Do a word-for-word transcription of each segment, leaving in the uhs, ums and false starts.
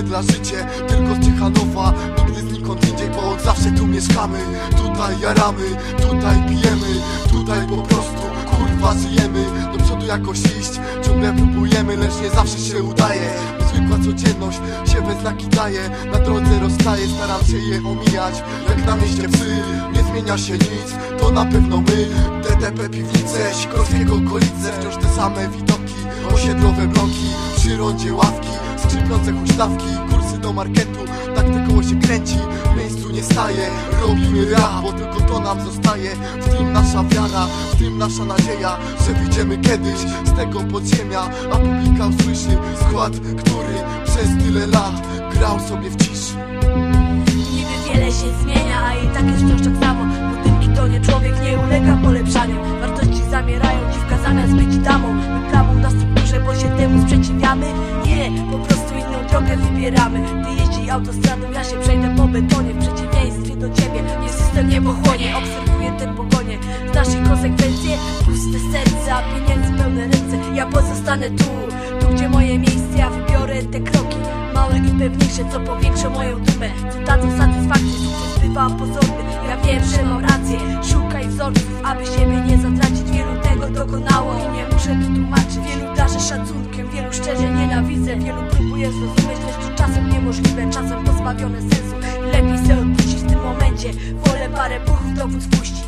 dla życie tylko z Ciechanowa, nigdy znikąd indziej, bo od zawsze tu mieszkamy. Tutaj jaramy, tutaj pijemy, tutaj po prostu kurwa żyjemy. Do przodu jakoś iść, ciągle próbujemy, lecz nie zawsze się udaje. Zwykła codzienność się we znaki daje, na drodze rozstaje, staram się je omijać jak na mieście psy. Nie zmienia się nic, to na pewno my. D T P, piwnice, Sikorskiego okolice, wciąż te same widoki, osiedlowe bloki, przy rondzie ławki, skrzypiące huśtawki, kursy do marketu. Tak te koło się kręci, w miejscu nie staje. Robimy rap, bo tylko to nam zostaje. W tym nasza wiara, w tym nasza nadzieja, że wyjdziemy kiedyś z tego podziemia, a publika usłyszy skład, który przez tyle lat grał sobie w ciszy. Niby wiele się zmienia, a i tak jest wciąż tak samo. Po tym bidonie człowiek nie ulega polepszaniu. Wartości zamierają, dziwka zamiast być damą. My prawą na strukturze, bo się temu sprzeciwiamy. Nie, po prostu inną drogę wybieramy. Ty jeździ autostradą, ja się przejdę po betonie. W przeciwieństwie do ciebie, nie system nie pochłonie. Obserwuję te pogonie, znasz ich konsekwencje. Puste serce, a pieniędzy pełne ręce. Ja pozostanę tu, tu gdzie moje miejsce. Ja wybiorę te kroki, małe i pewniejsze, co powiększą moją dumę. Co dadzą satysfakcję, sukces bywa pozorny. Ja wiem, że mam rację, szukaj wzorców, aby siebie nie zatracić. Wielu tego dokonało i nie muszę tu tłumaczyć. Wielu darzę szacunkiem, wielu szczerze nienawidzę. Wielu próbuję zrozumieć, lecz to czasem niemożliwe, czasem pozbawione sensu. Lepiej se odpuścić w tym momencie, wolę parę buchów do wód spuścić.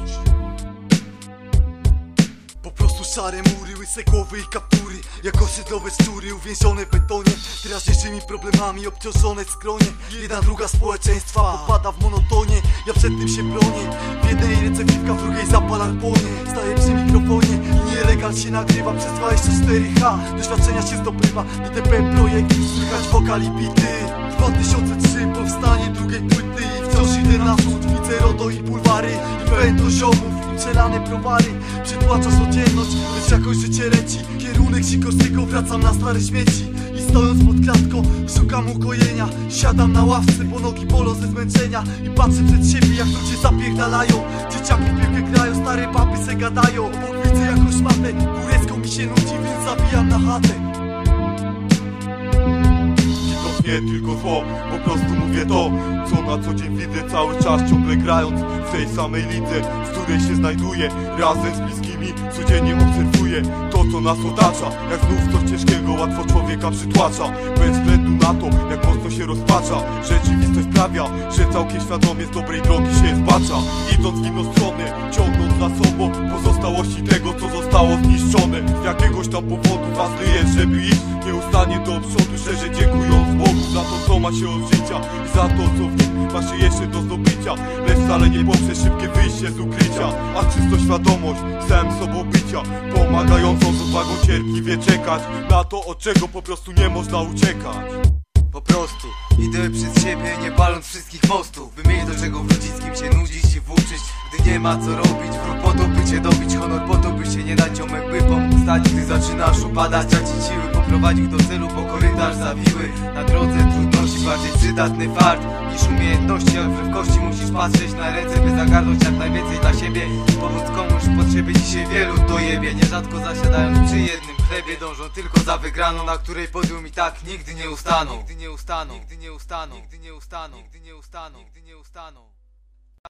Po prostu szare mury, łyse głowy i kaptury, jak osiedlowe szczury uwięzione w betonie. Teraźniejszymi problemami obciążone skronie. Jedna druga społeczeństwa popada w monotonie. Ja przed tym się bronię, w jednej ręce piwka, w drugiej zapalar płonie. Staję przy mikrofonie i nielegal się nagrywa przez dwadzieścia cztery H. Doświadczenia się zdobywa, D T P projekt, słychać wokal i bity. dwa tysiące trzy powstanie drugiej płyty i wciąż idę na wschód. Widzę RODO i bulwary i pełen do ziomów i przelane browary. Przytłacza codzienność, lecz jakoś życie leci. Kierunek Sikorskiego, wracam na stare śmieci. I stojąc pod klatką, szukam ukojenia. Siadam na ławce, bo nogi bolą ze zmęczenia. I patrzę przed siebie, jak ludzie zapierdalają. Dzieciaki w piłkę grają, stare papy se gadają. Obok widzę jakąś matę, górecką mi się nudzi, więc zabijam na chatę. Nie tylko zło, po prostu mówię to, co na co dzień widzę, cały czas ciągle grając w tej samej lidze, w której się znajduję. Razem z bliskimi codziennie obserwuję to, co nas otacza. Jak znów coś ciężkiego łatwo człowieka przytłacza, bez względu na to, jak mocno się rozpacza. Rzeczywistość sprawia, że całkiem świadomie z dobrej drogi się zbacza. Idąc w inną stronę, ciągnąc za sobą pozostałości tego, co zostało zniszczone. Z jakiegoś tam powodu ważny jest, żeby iść nieustannie do przodu, szczerze dziękując Bogu za to, co ma się od życia i za to, co w nim ma się jeszcze do zdobycia. Lecz wcale nie poprzez szybkie wyjście z ukrycia, a czysto świadomość samym sobą bycia, pomagającą z odwagą cierpliwie czekać na to, od czego po prostu nie można uciekać. Po prostu idę przez siebie, nie paląc wszystkich mostów, by mieć do czego wrócić, z kim się nudzić i włóczyć, gdy nie ma co robić. Wróg po to, by cię dobić, honor po to, by się nie dać, ziomek by pomógł stać, gdy zaczynasz upadać, tracić siły. Poprowadził do celu, po korytarz zawiły. Na drodze trudności bardziej przydatny fart niż umiejętności, jak w kości musisz patrzeć na ręce, by zagarnąć jak najwięcej dla siebie. Pomóc komuś w potrzebie dzisiaj wielu dojebie, nierzadko zasiadając przy jednym chlebie. Dążą tylko za wygraną, na której podium i tak nigdy nie ustaną. Nigdy nie ustaną, nigdy nie ustaną, nigdy nie ustaną, nigdy nie ustaną, nigdy nie ustaną.